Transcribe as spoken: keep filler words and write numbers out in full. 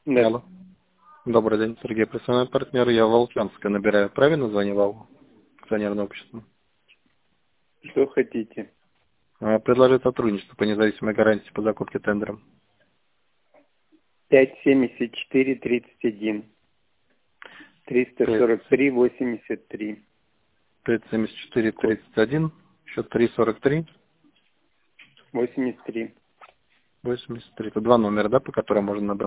Да. Алло. Добрый день, Сергей, профессиональный партнер. Я Волчанская набираю. Правильно звонил акционерное общество? Что хотите? А, Предложить сотрудничество по независимой гарантии по закупке тендером. пять семьдесят четыре тридцать один. триста сорок три восемьдесят три. пять семьдесят четыре Код тридцать один, счет три сорок три восемьдесят три. восемьдесят три. Это два номера, да, по которым можно набрать?